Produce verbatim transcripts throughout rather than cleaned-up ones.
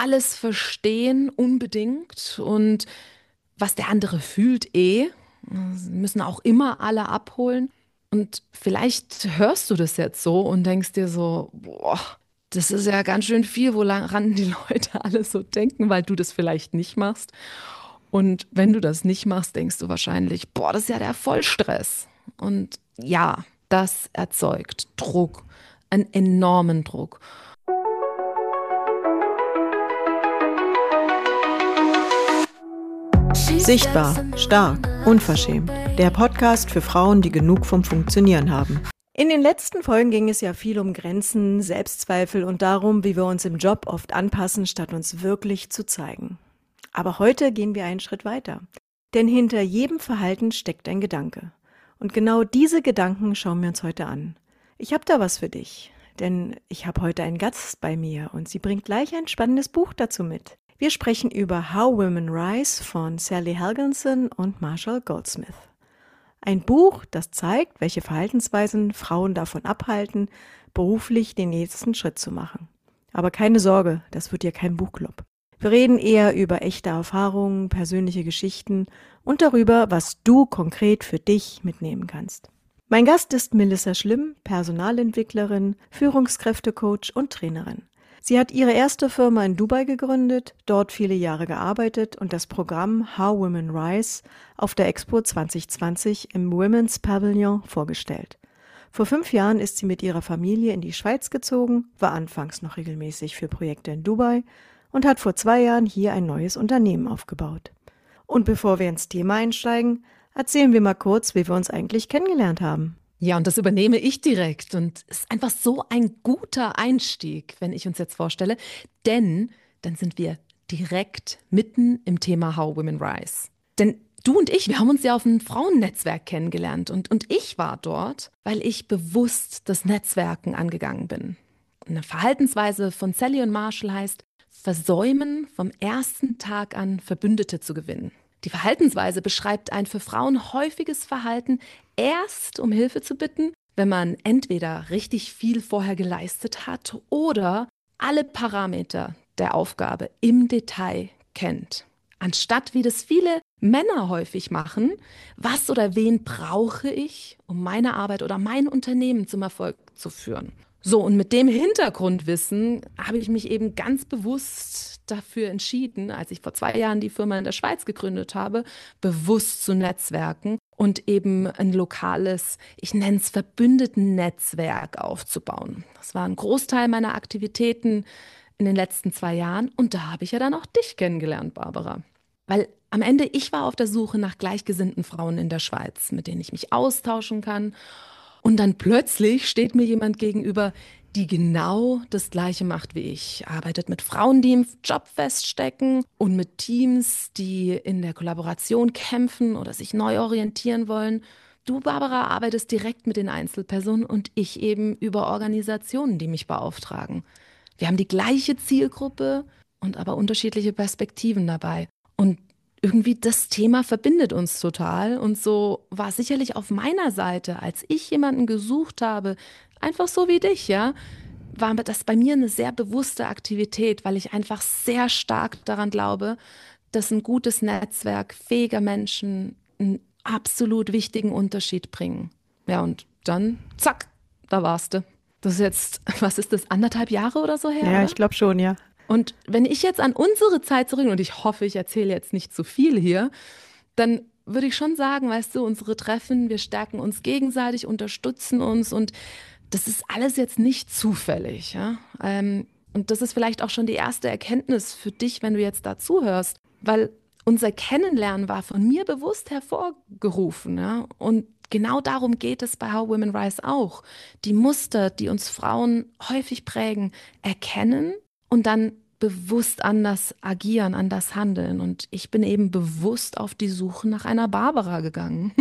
alles verstehen unbedingt und was der andere fühlt eh. Sie müssen auch immer alle abholen. Und vielleicht hörst du das jetzt so und denkst dir so, boah, das ist ja ganz schön viel, woran die Leute alle so denken, weil du das vielleicht nicht machst. Und wenn du das nicht machst, denkst du wahrscheinlich, boah, das ist ja der Vollstress. Und ja, das erzeugt Druck, einen enormen Druck. Sichtbar, stark, unverschämt. Der Podcast für Frauen, die genug vom Funktionieren haben. In den letzten Folgen ging es ja viel um Grenzen, Selbstzweifel und darum, wie wir uns im Job oft anpassen, statt uns wirklich zu zeigen. Aber heute gehen wir einen Schritt weiter. Denn hinter jedem Verhalten steckt ein Gedanke. Und genau diese Gedanken schauen wir uns heute an. Ich habe da was für dich, denn ich habe heute einen Gast bei mir und sie bringt gleich ein spannendes Buch dazu mit. Wir sprechen über How Women Rise von Sally Helgenson und Marshall Goldsmith. Ein Buch, das zeigt, welche Verhaltensweisen Frauen davon abhalten, beruflich den nächsten Schritt zu machen. Aber keine Sorge, das wird hier kein Buchclub. Wir reden eher über echte Erfahrungen, persönliche Geschichten und darüber, was du konkret für dich mitnehmen kannst. Mein Gast ist Melissa Schlimm, Personalentwicklerin, Führungskräftecoach und Trainerin. Sie hat ihre erste Firma in Dubai gegründet, dort viele Jahre gearbeitet und das Programm How Women Rise auf der Expo zwanzig zwanzig im Women's Pavilion vorgestellt. Vor fünf Jahren ist sie mit ihrer Familie in die Schweiz gezogen, war anfangs noch regelmäßig für Projekte in Dubai und hat vor zwei Jahren hier ein neues Unternehmen aufgebaut. Und bevor wir ins Thema einsteigen, erzählen wir mal kurz, wie wir uns eigentlich kennengelernt haben. Ja, und das übernehme ich direkt und es ist einfach so ein guter Einstieg, wenn ich uns jetzt vorstelle, denn dann sind wir direkt mitten im Thema How Women Rise. Denn du und ich, wir haben uns ja auf einem Frauennetzwerk kennengelernt und, und ich war dort, weil ich bewusst das Netzwerken angegangen bin. Eine Verhaltensweise von Sally und Marshall heißt, versäumen, vom ersten Tag an Verbündete zu gewinnen. Die Verhaltensweise beschreibt ein für Frauen häufiges Verhalten, erst um Hilfe zu bitten, wenn man entweder richtig viel vorher geleistet hat oder alle Parameter der Aufgabe im Detail kennt. Anstatt, wie das viele Männer häufig machen, was oder wen brauche ich, um meine Arbeit oder mein Unternehmen zum Erfolg zu führen. So, und mit dem Hintergrundwissen habe ich mich eben ganz bewusst dafür entschieden, als ich vor zwei Jahren die Firma in der Schweiz gegründet habe, bewusst zu netzwerken und eben ein lokales, ich nenne es Verbündeten-Netzwerk aufzubauen. Das war ein Großteil meiner Aktivitäten in den letzten zwei Jahren und da habe ich ja dann auch dich kennengelernt, Barbara. Weil am Ende, ich war auf der Suche nach gleichgesinnten Frauen in der Schweiz, mit denen ich mich austauschen kann. Und dann plötzlich steht mir jemand gegenüber, die genau das Gleiche macht wie ich. Arbeitet mit Frauen, die im Job feststecken und mit Teams, die in der Kollaboration kämpfen oder sich neu orientieren wollen. Du, Barbara, arbeitest direkt mit den Einzelpersonen und ich eben über Organisationen, die mich beauftragen. Wir haben die gleiche Zielgruppe und aber unterschiedliche Perspektiven dabei. Und irgendwie das Thema verbindet uns total und so war sicherlich auf meiner Seite, als ich jemanden gesucht habe, einfach so wie dich, ja, war das bei mir eine sehr bewusste Aktivität, weil ich einfach sehr stark daran glaube, dass ein gutes Netzwerk fähiger Menschen einen absolut wichtigen Unterschied bringen. Ja, und dann, zack, da warst du. Das ist jetzt, was ist das, anderthalb Jahre oder so her? Ja, oder? Ich glaube schon, ja. Und wenn ich jetzt an unsere Zeit zurück, und ich hoffe, ich erzähle jetzt nicht zu viel hier, dann würde ich schon sagen, weißt du, unsere Treffen, wir stärken uns gegenseitig, unterstützen uns und das ist alles jetzt nicht zufällig. Ja? Ähm, und das ist vielleicht auch schon die erste Erkenntnis für dich, wenn du jetzt da zuhörst, weil unser Kennenlernen war von mir bewusst hervorgerufen. Ja? Und genau darum geht es bei How Women Rise auch. Die Muster, die uns Frauen häufig prägen, erkennen und dann bewusst anders agieren, anders handeln. Und ich bin eben bewusst auf die Suche nach einer Barbara gegangen.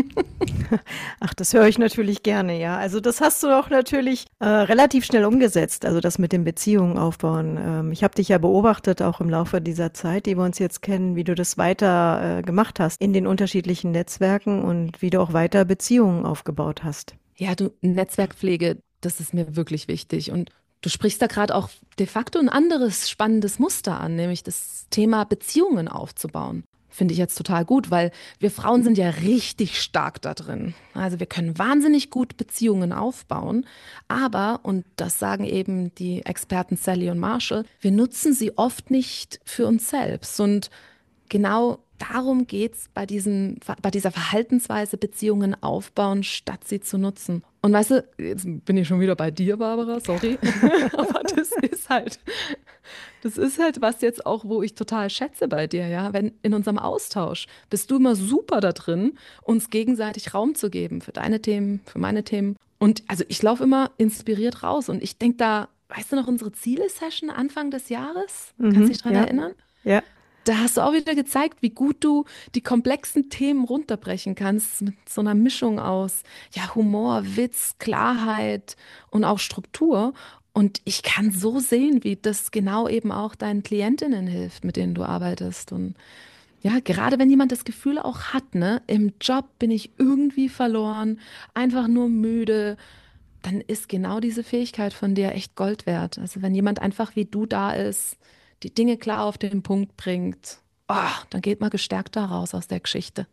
Ach, das höre ich natürlich gerne, ja. Also das hast du auch natürlich äh, relativ schnell umgesetzt, also das mit den Beziehungen aufbauen. Ähm, ich habe dich ja beobachtet, auch im Laufe dieser Zeit, die wir uns jetzt kennen, wie du das weiter äh, gemacht hast in den unterschiedlichen Netzwerken und wie du auch weiter Beziehungen aufgebaut hast. Ja, du, Netzwerkpflege, das ist mir wirklich wichtig. Und Du sprichst da gerade auch de facto ein anderes spannendes Muster an, nämlich das Thema Beziehungen aufzubauen. Finde ich jetzt total gut, weil wir Frauen sind ja richtig stark da drin. Also wir können wahnsinnig gut Beziehungen aufbauen, aber, und das sagen eben die Experten Sally und Marshall, wir nutzen sie oft nicht für uns selbst. Und genau darum geht es bei, diesem- bei dieser Verhaltensweise, Beziehungen aufbauen, statt sie zu nutzen. Und weißt du, jetzt bin ich schon wieder bei dir, Barbara, sorry, aber das ist halt, das ist halt was jetzt auch, wo ich total schätze bei dir, ja. Wenn in unserem Austausch bist du immer super da drin, uns gegenseitig Raum zu geben für deine Themen, für meine Themen. Und also ich laufe immer inspiriert raus und ich denke da, weißt du noch, unsere Ziele-Session Anfang des Jahres? Kannst du Mhm, dich daran ja, erinnern? ja. Da hast du auch wieder gezeigt, wie gut du die komplexen Themen runterbrechen kannst mit so einer Mischung aus ja, Humor, Witz, Klarheit und auch Struktur. Und ich kann so sehen, wie das genau eben auch deinen Klientinnen hilft, mit denen du arbeitest. Und ja, gerade wenn jemand das Gefühl auch hat, ne, im Job bin ich irgendwie verloren, einfach nur müde, dann ist genau diese Fähigkeit von dir echt Gold wert. Also wenn jemand einfach wie du da ist, die Dinge klar auf den Punkt bringt, oh, dann geht man gestärkt da raus aus der Geschichte.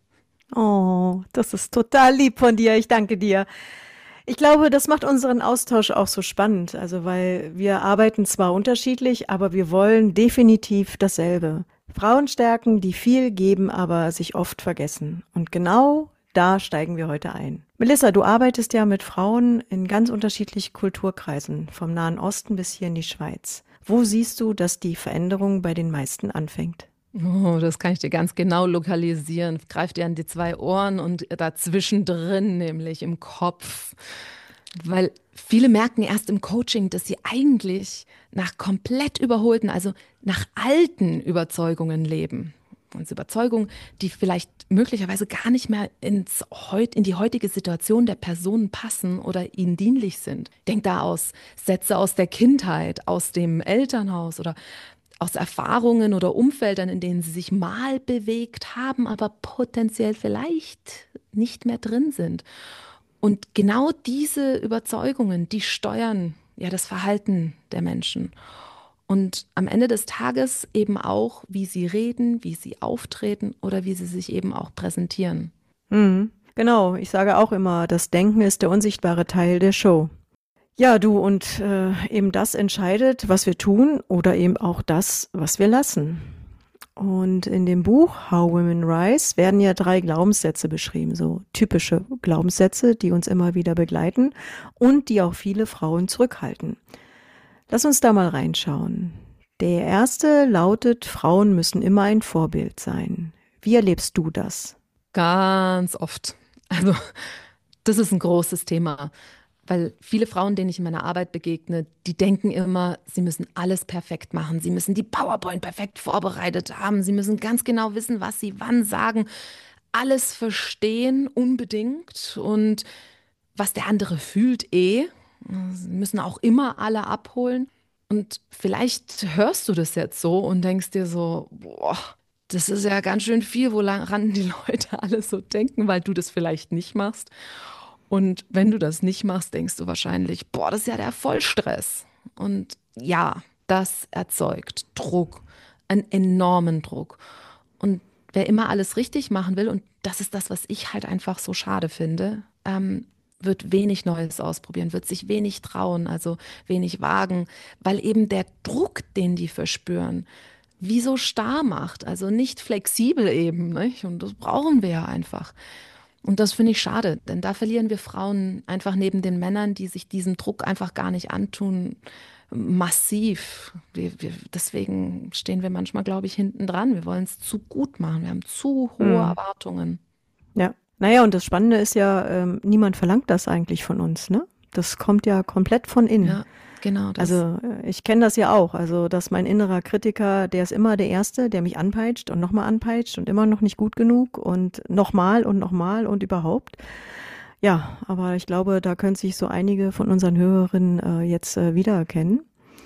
Oh, das ist total lieb von dir. Ich danke dir. Ich glaube, das macht unseren Austausch auch so spannend. Also, weil wir arbeiten zwar unterschiedlich, aber wir wollen definitiv dasselbe. Frauen stärken, die viel geben, aber sich oft vergessen. Und genau da steigen wir heute ein. Melissa, du arbeitest ja mit Frauen in ganz unterschiedlichen Kulturkreisen, vom Nahen Osten bis hier in die Schweiz. Wo siehst du, dass die Veränderung bei den meisten anfängt? Oh, das kann ich dir ganz genau lokalisieren. Greif dir an die zwei Ohren und dazwischen drin, nämlich im Kopf. Weil viele merken erst im Coaching, dass sie eigentlich nach komplett überholten, also nach alten Überzeugungen leben. Und Überzeugungen, die vielleicht möglicherweise gar nicht mehr ins heut, in die heutige Situation der Personen passen oder ihnen dienlich sind. Denk da aus Sätze aus der Kindheit, aus dem Elternhaus oder aus Erfahrungen oder Umfeldern, in denen sie sich mal bewegt haben, aber potenziell vielleicht nicht mehr drin sind. Und genau diese Überzeugungen, die steuern ja das Verhalten der Menschen. Und am Ende des Tages eben auch, wie sie reden, wie sie auftreten oder wie sie sich eben auch präsentieren. Mhm. Genau, ich sage auch immer, das Denken ist der unsichtbare Teil der Show. Ja, du, und äh, eben das entscheidet, was wir tun oder eben auch das, was wir lassen. Und in dem Buch How Women Rise werden ja drei Glaubenssätze beschrieben, so typische Glaubenssätze, die uns immer wieder begleiten und die auch viele Frauen zurückhalten. Lass uns da mal reinschauen. Der erste lautet, Frauen müssen immer ein Vorbild sein. Wie erlebst du das? Ganz oft. Also, das ist ein großes Thema. Weil viele Frauen, denen ich in meiner Arbeit begegne, die denken immer, sie müssen alles perfekt machen. Sie müssen die PowerPoint perfekt vorbereitet haben. Sie müssen ganz genau wissen, was sie wann sagen. Alles verstehen unbedingt. Und was der andere fühlt, eh. Sie müssen auch immer alle abholen. Und vielleicht hörst du das jetzt so und denkst dir so, boah, das ist ja ganz schön viel, woran die Leute alle so denken, weil du das vielleicht nicht machst. Und wenn du das nicht machst, denkst du wahrscheinlich, boah, das ist ja der Vollstress. Und ja, das erzeugt Druck, einen enormen Druck. Und wer immer alles richtig machen will, und das ist das, was ich halt einfach so schade finde, ähm, wird wenig Neues ausprobieren, wird sich wenig trauen, also wenig wagen, weil eben der Druck, den die verspüren, wie so starr macht, also nicht flexibel eben, nicht? Und das brauchen wir ja einfach. Und das finde ich schade, denn da verlieren wir Frauen einfach neben den Männern, die sich diesem Druck einfach gar nicht antun, massiv. Wir, wir, deswegen stehen wir manchmal, glaube ich, hinten dran. Wir wollen es zu gut machen. Wir haben zu hohe Hm. Erwartungen. Ja, naja, und das Spannende ist ja, ähm, niemand verlangt das eigentlich von uns, ne? Das kommt ja komplett von innen. Ja, genau das. Also äh, ich kenne das ja auch, also dass mein innerer Kritiker, der ist immer der Erste, der mich anpeitscht und nochmal anpeitscht und immer noch nicht gut genug und nochmal und nochmal und überhaupt. Ja, aber ich glaube, da können sich so einige von unseren Hörerinnen äh, jetzt äh, wiedererkennen.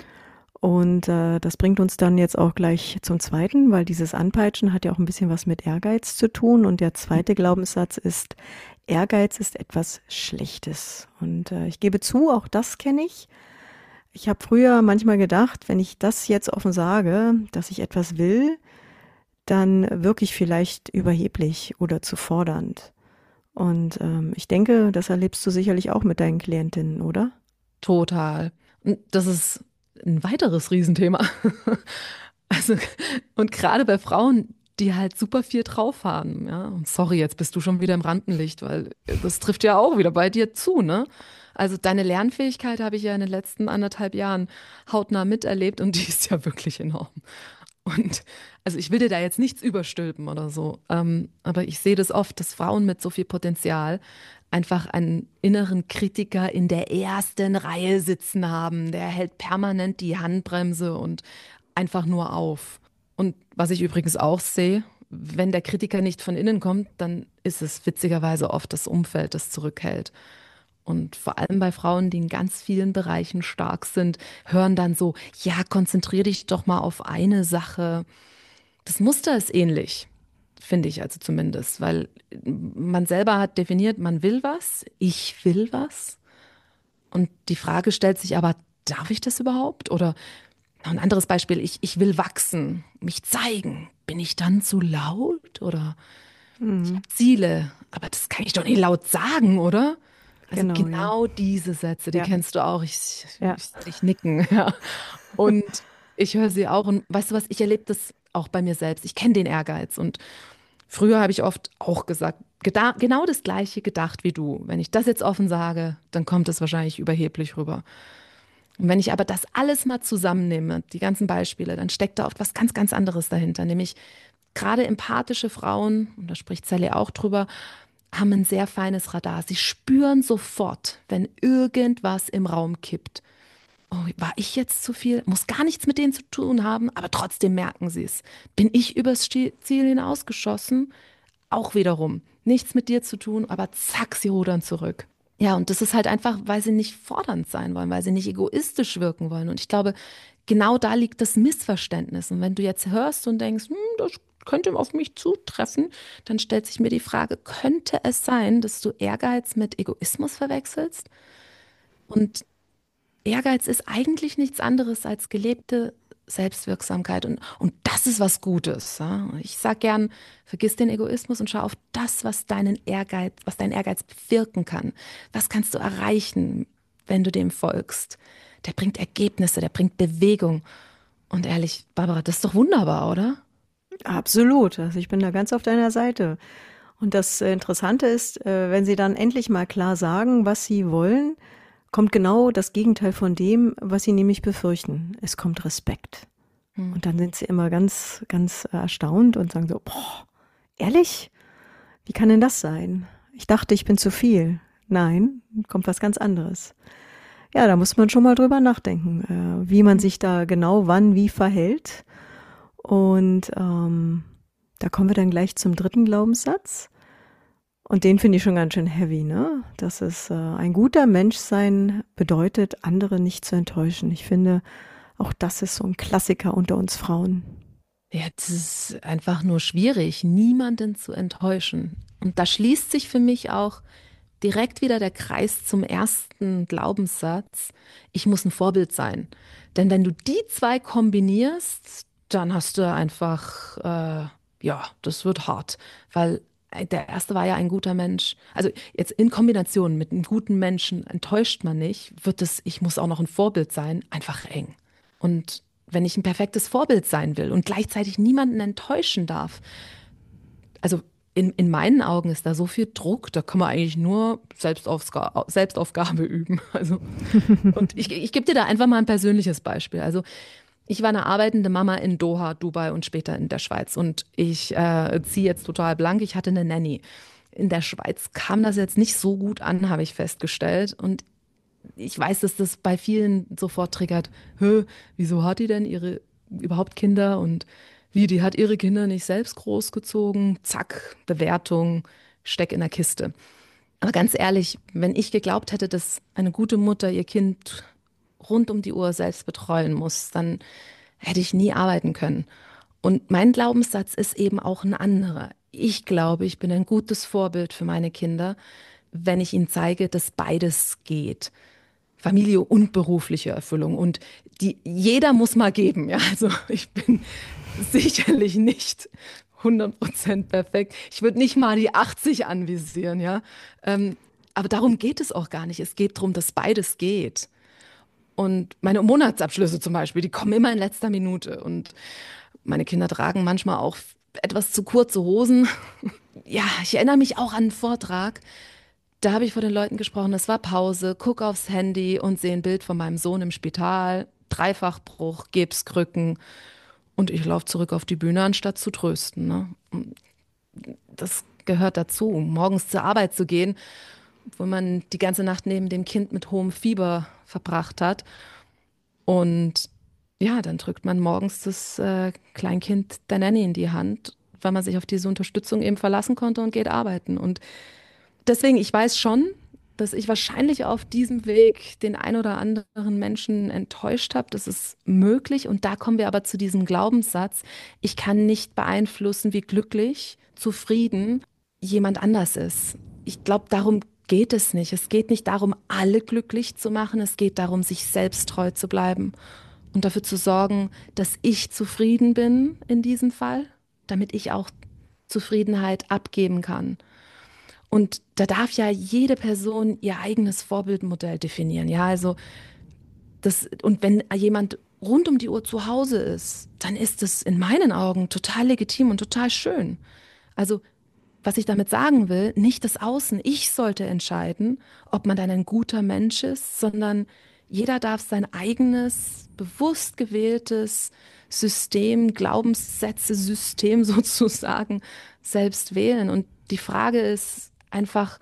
Und äh, das bringt uns dann jetzt auch gleich zum zweiten, weil dieses Anpeitschen hat ja auch ein bisschen was mit Ehrgeiz zu tun. Und der zweite Glaubenssatz ist, Ehrgeiz ist etwas Schlechtes. Und äh, ich gebe zu, auch das kenne ich. Ich habe früher manchmal gedacht, wenn ich das jetzt offen sage, dass ich etwas will, dann wirke ich vielleicht überheblich oder zu fordernd. Und ähm, ich denke, das erlebst du sicherlich auch mit deinen Klientinnen, oder? Total. Und das ist ein weiteres Riesenthema. Also, und gerade bei Frauen, die halt super viel drauf haben, ja. Und sorry, jetzt bist du schon wieder im Rampenlicht, weil das trifft ja auch wieder bei dir zu, ne? Also deine Lernfähigkeit habe ich ja in den letzten anderthalb Jahren hautnah miterlebt und die ist ja wirklich enorm. Und also ich will dir da jetzt nichts überstülpen oder so, ähm, aber ich sehe das oft, dass Frauen mit so viel Potenzial einfach einen inneren Kritiker in der ersten Reihe sitzen haben. Der hält permanent die Handbremse und einfach nur auf. Und was ich übrigens auch sehe, wenn der Kritiker nicht von innen kommt, dann ist es witzigerweise oft das Umfeld, das zurückhält. Und vor allem bei Frauen, die in ganz vielen Bereichen stark sind, hören dann so, ja, konzentrier dich doch mal auf eine Sache. Das Muster ist ähnlich, finde ich also zumindest, weil man selber hat definiert, man will was, ich will was. Und die Frage stellt sich aber, darf ich das überhaupt? Oder noch ein anderes Beispiel, ich, ich will wachsen, mich zeigen. Bin ich dann zu laut? Oder ich Mhm. habe Ziele, aber das kann ich doch nicht laut sagen, oder? Also Genau, ja. genau diese Sätze, die Ja, kennst du auch. Ich, ja. ich, ich nicken, ja. Und ich höre sie auch. Und weißt du was, ich erlebe das auch bei mir selbst. Ich kenne den Ehrgeiz. Und früher habe ich oft auch gesagt, geda- genau das Gleiche gedacht wie du. Wenn ich das jetzt offen sage, dann kommt es wahrscheinlich überheblich rüber. Und wenn ich aber das alles mal zusammennehme, die ganzen Beispiele, dann steckt da oft was ganz, ganz anderes dahinter. Nämlich gerade empathische Frauen, und da spricht Sally auch drüber, haben ein sehr feines Radar. Sie spüren sofort, wenn irgendwas im Raum kippt. Oh, war ich jetzt zu viel? Muss gar nichts mit denen zu tun haben, aber trotzdem merken sie es. Bin ich übers Sti- Ziel hinausgeschossen? Auch wiederum. Nichts mit dir zu tun, aber zack, sie rudern zurück. Ja, und das ist halt einfach, weil sie nicht fordernd sein wollen, weil sie nicht egoistisch wirken wollen. Und ich glaube, genau da liegt das Missverständnis. Und wenn du jetzt hörst und denkst, hm, das könnte auf mich zutreffen, dann stellt sich mir die Frage, könnte es sein, dass du Ehrgeiz mit Egoismus verwechselst? Und Ehrgeiz ist eigentlich nichts anderes als gelebte Selbstwirksamkeit. Und, und das ist was Gutes. Ja? Ich sage gern, vergiss den Egoismus und schau auf das, was deinen Ehrgeiz, was dein Ehrgeiz bewirken kann. Was kannst du erreichen, wenn du dem folgst? Der bringt Ergebnisse, der bringt Bewegung. Und ehrlich, Barbara, das ist doch wunderbar, oder? Absolut. Also ich bin da ganz auf deiner Seite. Und das äh, Interessante ist, äh, wenn sie dann endlich mal klar sagen, was sie wollen, kommt genau das Gegenteil von dem, was sie nämlich befürchten. Es kommt Respekt. Hm. Und dann sind sie immer ganz, ganz äh, erstaunt und sagen so, boah, ehrlich? Wie kann denn das sein? Ich dachte, ich bin zu viel. Nein, kommt was ganz anderes. Ja, da muss man schon mal drüber nachdenken, äh, wie man sich da genau wann wie verhält. Und ähm, da kommen wir dann gleich zum dritten Glaubenssatz. Und den finde ich schon ganz schön heavy, ne? Dass es äh, ein guter Mensch sein bedeutet, andere nicht zu enttäuschen. Ich finde, auch das ist so ein Klassiker unter uns Frauen. Ja, das ist einfach nur schwierig, niemanden zu enttäuschen. Und da schließt sich für mich auch direkt wieder der Kreis zum ersten Glaubenssatz. Ich muss ein Vorbild sein. Denn wenn du die zwei kombinierst, dann hast du einfach, äh, ja, das wird hart. Weil äh, der erste war ja ein guter Mensch. Also jetzt in Kombination mit einem guten Menschen enttäuscht man nicht, wird es, ich muss auch noch ein Vorbild sein, einfach eng. Und wenn ich ein perfektes Vorbild sein will und gleichzeitig niemanden enttäuschen darf, also in, in meinen Augen ist da so viel Druck, da kann man eigentlich nur Selbstaufga Selbstaufgabe üben. Also, und ich, ich gebe dir da einfach mal ein persönliches Beispiel. Also ich war eine arbeitende Mama in Doha, Dubai und später in der Schweiz. Und ich äh, ziehe jetzt total blank, ich hatte eine Nanny. In der Schweiz kam das jetzt nicht so gut an, habe ich festgestellt. Und ich weiß, dass das bei vielen sofort triggert. Hö, wieso hat die denn ihre überhaupt Kinder? Und wie, die hat ihre Kinder nicht selbst großgezogen? Zack, Bewertung, Steck in der Kiste. Aber ganz ehrlich, wenn ich geglaubt hätte, dass eine gute Mutter ihr Kind rund um die Uhr selbst betreuen muss, dann hätte ich nie arbeiten können. Und mein Glaubenssatz ist eben auch ein anderer. Ich glaube, ich bin ein gutes Vorbild für meine Kinder, wenn ich ihnen zeige, dass beides geht. Familie und berufliche Erfüllung. Und die jeder muss mal geben. Ja, also ich bin sicherlich nicht hundert Prozent perfekt. Ich würde nicht mal die achtzig anvisieren, ja. Ähm, aber darum geht es auch gar nicht. Es geht darum, dass beides geht. Und meine Monatsabschlüsse zum Beispiel, die kommen immer in letzter Minute. Und meine Kinder tragen manchmal auch etwas zu kurze Hosen. Ja, ich erinnere mich auch an einen Vortrag. Da habe ich vor den Leuten gesprochen, es war Pause, guck aufs Handy und sehe ein Bild von meinem Sohn im Spital, Dreifachbruch, Gipskrücken und ich laufe zurück auf die Bühne, anstatt zu trösten. Ne? Das gehört dazu, morgens zur Arbeit zu gehen, wo man die ganze Nacht neben dem Kind mit hohem Fieber verbracht hat. Und ja, dann drückt man morgens das äh, Kleinkind der Nanny in die Hand, weil man sich auf diese Unterstützung eben verlassen konnte und geht arbeiten. Und deswegen, ich weiß schon, dass ich wahrscheinlich auf diesem Weg den ein oder anderen Menschen enttäuscht habe. Das ist möglich. Und da kommen wir aber zu diesem Glaubenssatz, ich kann nicht beeinflussen, wie glücklich, zufrieden jemand anders ist. Ich glaube, darum geht es nicht. Es geht nicht darum, alle glücklich zu machen. Es geht darum, sich selbst treu zu bleiben und dafür zu sorgen, dass ich zufrieden bin in diesem Fall, damit ich auch Zufriedenheit abgeben kann. Und da darf ja jede Person ihr eigenes Vorbildmodell definieren. Ja, also das, und wenn jemand rund um die Uhr zu Hause ist, dann ist es in meinen Augen total legitim und total schön. Also, was ich damit sagen will, nicht das Außen. Ich sollte entscheiden, ob man dann ein guter Mensch ist, sondern jeder darf sein eigenes, bewusst gewähltes System, Glaubenssätze, System sozusagen selbst wählen. Und die Frage ist einfach,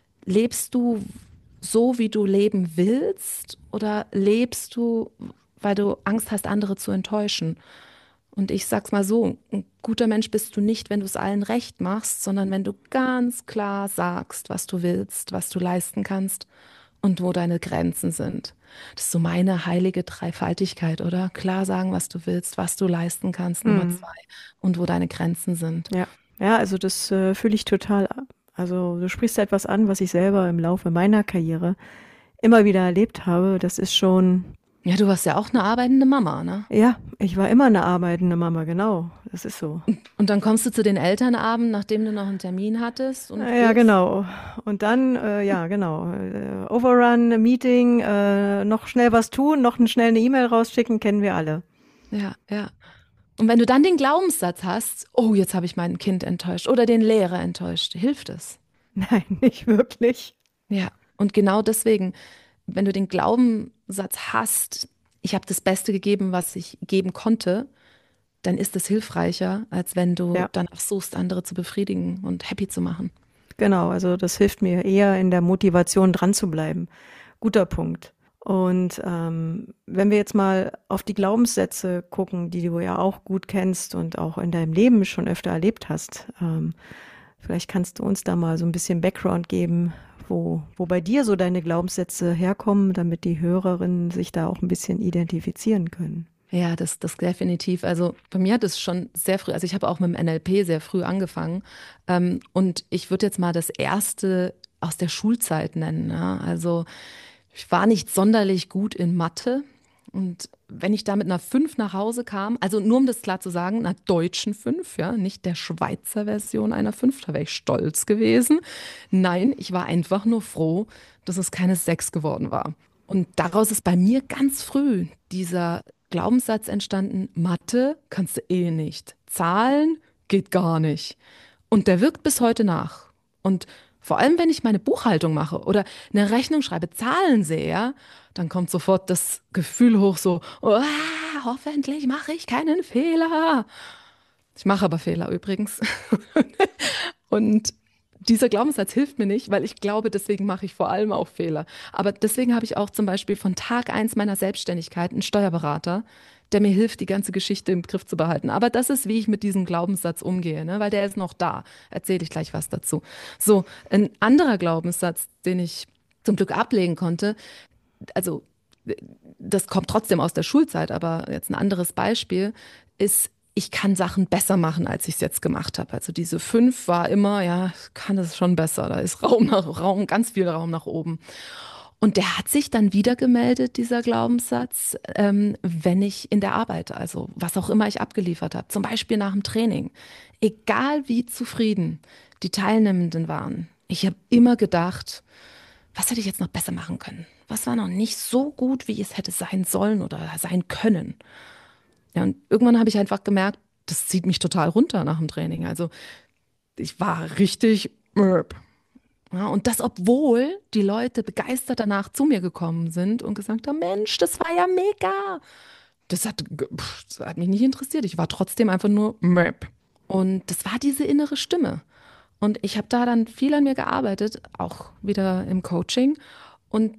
lebst du so, wie du leben willst, oder lebst du, weil du Angst hast, andere zu enttäuschen? Und ich sag's mal so, ein guter Mensch bist du nicht, wenn du es allen recht machst, sondern wenn du ganz klar sagst, was du willst, was du leisten kannst und wo deine Grenzen sind. Das ist so meine heilige Dreifaltigkeit, oder? Klar sagen, was du willst, was du leisten kannst, Nummer Mhm. zwei, und wo deine Grenzen sind. Ja, ja, also das äh, fühle ich total. Also du sprichst etwas an, was ich selber im Laufe meiner Karriere immer wieder erlebt habe. Das ist schon, Ja, du warst ja auch eine arbeitende Mama, ne? ja, ich war immer eine arbeitende Mama, genau. Das ist so. Und dann kommst du zu den Elternabend, nachdem du noch einen Termin hattest und Ja, bist. genau. Und dann, äh, ja, genau. Äh, Overrun, Meeting, äh, noch schnell was tun, noch schnell eine E-Mail rausschicken, kennen wir alle. Ja, ja. Und wenn du dann den Glaubenssatz hast, oh, jetzt habe ich mein Kind enttäuscht oder den Lehrer enttäuscht, hilft es. Nein, nicht wirklich. Ja, und genau deswegen, wenn du den Glaubenssatz hast, ich habe das Beste gegeben, was ich geben konnte, dann ist es hilfreicher, als wenn du Ja, danach suchst, andere zu befriedigen und happy zu machen. genau. Also das hilft mir eher in der Motivation dran zu bleiben. Guter Punkt. Und ähm, wenn wir jetzt mal auf die Glaubenssätze gucken, die du ja auch gut kennst und auch in deinem Leben schon öfter erlebt hast, ähm, vielleicht kannst du uns da mal so ein bisschen Background geben, wo, wo bei dir so deine Glaubenssätze herkommen, damit die Hörerinnen sich da auch ein bisschen identifizieren können. Ja, das, das definitiv. Also bei mir hat es schon sehr früh, also ich habe auch mit dem N L P sehr früh angefangen. Ähm, und ich würde jetzt mal das erste aus der Schulzeit nennen. Ja? Also ich war nicht sonderlich gut in Mathe. Und wenn ich da mit einer fünf nach Hause kam, also nur um das klar zu sagen, einer deutschen fünf, ja, nicht der Schweizer Version einer fünf, da wäre ich stolz gewesen. Nein, ich war einfach nur froh, dass es keine sechs geworden war. Und daraus ist bei mir ganz früh dieser Glaubenssatz entstanden, Mathe kannst du eh nicht. Zahlen geht gar nicht. Und der wirkt bis heute nach. Und vor allem, wenn ich meine Buchhaltung mache oder eine Rechnung schreibe, Zahlen sehe, ja, dann kommt sofort das Gefühl hoch, so, oh, hoffentlich mache ich keinen Fehler. Ich mache aber Fehler übrigens. Und dieser Glaubenssatz hilft mir nicht, weil ich glaube, deswegen mache ich vor allem auch Fehler. Aber deswegen habe ich auch zum Beispiel von Tag eins meiner Selbstständigkeit einen Steuerberater, der mir hilft, die ganze Geschichte im Griff zu behalten. Aber das ist, wie ich mit diesem Glaubenssatz umgehe, ne? Weil der ist noch da. Erzähle ich gleich was dazu. So, ein anderer Glaubenssatz, den ich zum Glück ablegen konnte, also das kommt trotzdem aus der Schulzeit, aber jetzt ein anderes Beispiel ist, ich kann Sachen besser machen, als ich es jetzt gemacht habe. Also diese fünf war immer, ja, ich kann es schon besser. Da ist Raum nach Raum, ganz viel Raum nach oben. Und der hat sich dann wieder gemeldet, dieser Glaubenssatz, ähm, wenn ich in der Arbeit, also was auch immer ich abgeliefert habe, zum Beispiel nach dem Training, egal wie zufrieden die Teilnehmenden waren, ich habe immer gedacht, was hätte ich jetzt noch besser machen können? Was war noch nicht so gut, wie es hätte sein sollen oder sein können? Ja, und irgendwann habe ich einfach gemerkt, das zieht mich total runter nach dem Training. Also ich war richtig mörb. Ja, und das, obwohl die Leute begeistert danach zu mir gekommen sind und gesagt haben, Mensch, das war ja mega. Das hat, pff, das hat mich nicht interessiert. Ich war trotzdem einfach nur Möp. Und das war diese innere Stimme. Und ich habe da dann viel an mir gearbeitet, auch wieder im Coaching und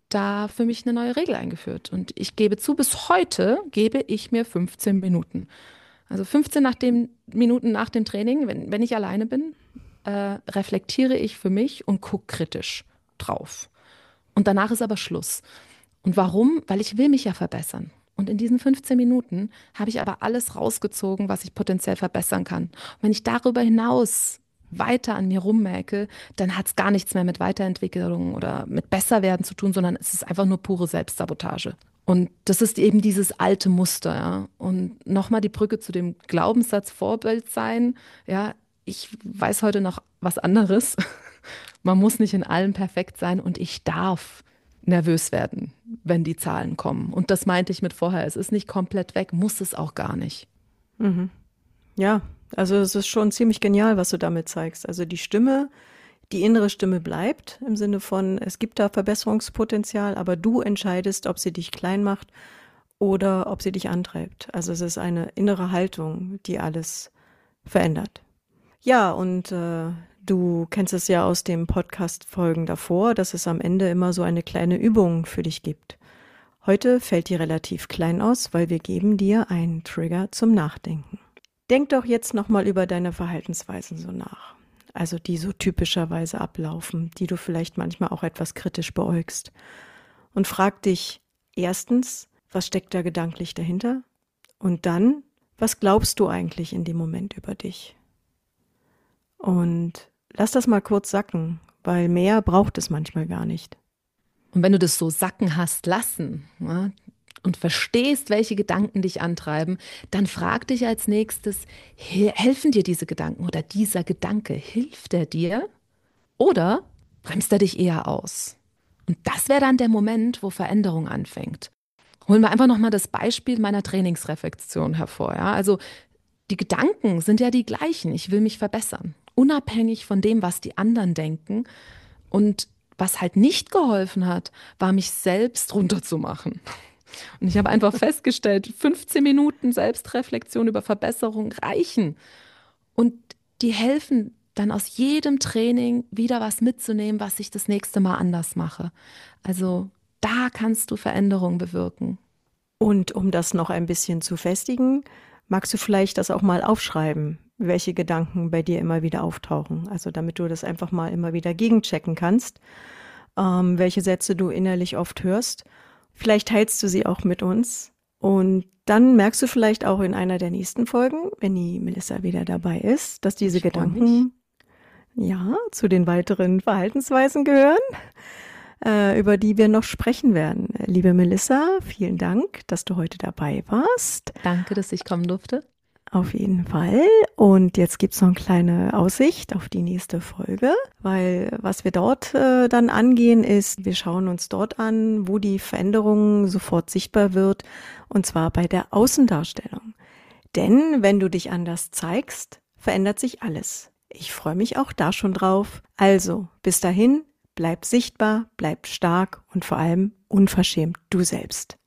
da für mich eine neue Regel eingeführt. Und ich gebe zu, bis heute gebe ich mir fünfzehn Minuten. Also fünfzehn nach dem, Minuten nach dem Training, wenn, wenn ich alleine bin, äh, reflektiere ich für mich und gucke kritisch drauf. Und danach ist aber Schluss. Und warum? Weil ich will mich ja verbessern. Und in diesen fünfzehn Minuten habe ich aber alles rausgezogen, was ich potenziell verbessern kann. Und wenn ich darüber hinaus weiter an mir rummäke, dann hat es gar nichts mehr mit Weiterentwicklung oder mit Besserwerden zu tun, sondern es ist einfach nur pure Selbstsabotage. Und das ist eben dieses alte Muster, ja. Und nochmal die Brücke zu dem Glaubenssatz Vorbild sein, ja. Ich weiß heute noch was anderes. Man muss nicht in allem perfekt sein und ich darf nervös werden, wenn die Zahlen kommen. Und das meinte ich mit vorher. Es ist nicht komplett weg, muss es auch gar nicht. Mhm. Ja, also es ist schon ziemlich genial, was du damit zeigst. Also die Stimme, die innere Stimme bleibt im Sinne von, es gibt da Verbesserungspotenzial, aber du entscheidest, ob sie dich klein macht oder ob sie dich antreibt. Also es ist eine innere Haltung, die alles verändert. Ja, und äh, du kennst es ja aus den Podcast-Folgen davor, dass es am Ende immer so eine kleine Übung für dich gibt. Heute fällt die relativ klein aus, weil wir geben dir einen Trigger zum Nachdenken. Denk doch jetzt nochmal über deine Verhaltensweisen so nach. Also die so typischerweise ablaufen, die du vielleicht manchmal auch etwas kritisch beäugst. Und frag dich erstens, was steckt da gedanklich dahinter? Und dann, was glaubst du eigentlich in dem Moment über dich? Und lass das mal kurz sacken, weil mehr braucht es manchmal gar nicht. Und wenn du das so sacken hast lassen, ja, und verstehst, welche Gedanken dich antreiben, dann frag dich als nächstes, helfen dir diese Gedanken oder dieser Gedanke, hilft er dir oder bremst er dich eher aus? Und das wäre dann der Moment, wo Veränderung anfängt. Holen wir einfach nochmal das Beispiel meiner Trainingsreflexion hervor. Ja? Also die Gedanken sind ja die gleichen. Ich will mich verbessern, unabhängig von dem, was die anderen denken. Und was halt nicht geholfen hat, war mich selbst runterzumachen. Und ich habe einfach festgestellt, fünfzehn Minuten Selbstreflexion über Verbesserung reichen. Und die helfen dann aus jedem Training wieder was mitzunehmen, was ich das nächste Mal anders mache. Also da kannst du Veränderungen bewirken. Und um das noch ein bisschen zu festigen, magst du vielleicht das auch mal aufschreiben, welche Gedanken bei dir immer wieder auftauchen? Also damit du das einfach mal immer wieder gegenchecken kannst, ähm, welche Sätze du innerlich oft hörst. Vielleicht teilst du sie auch mit uns und dann merkst du vielleicht auch in einer der nächsten Folgen, wenn die Melissa wieder dabei ist, dass diese Ich Gedanken ja zu den weiteren Verhaltensweisen gehören, äh, über die wir noch sprechen werden. Liebe Melissa, vielen Dank, dass du heute dabei warst. Danke, dass ich kommen durfte. Auf jeden Fall. Und jetzt gibt's noch eine kleine Aussicht auf die nächste Folge, weil was wir dort äh, dann angehen ist, wir schauen uns dort an, wo die Veränderung sofort sichtbar wird, und zwar bei der Außendarstellung. Denn wenn du dich anders zeigst, verändert sich alles. Ich freue mich auch da schon drauf. Also, bis dahin, bleib sichtbar, bleib stark und vor allem unverschämt du selbst.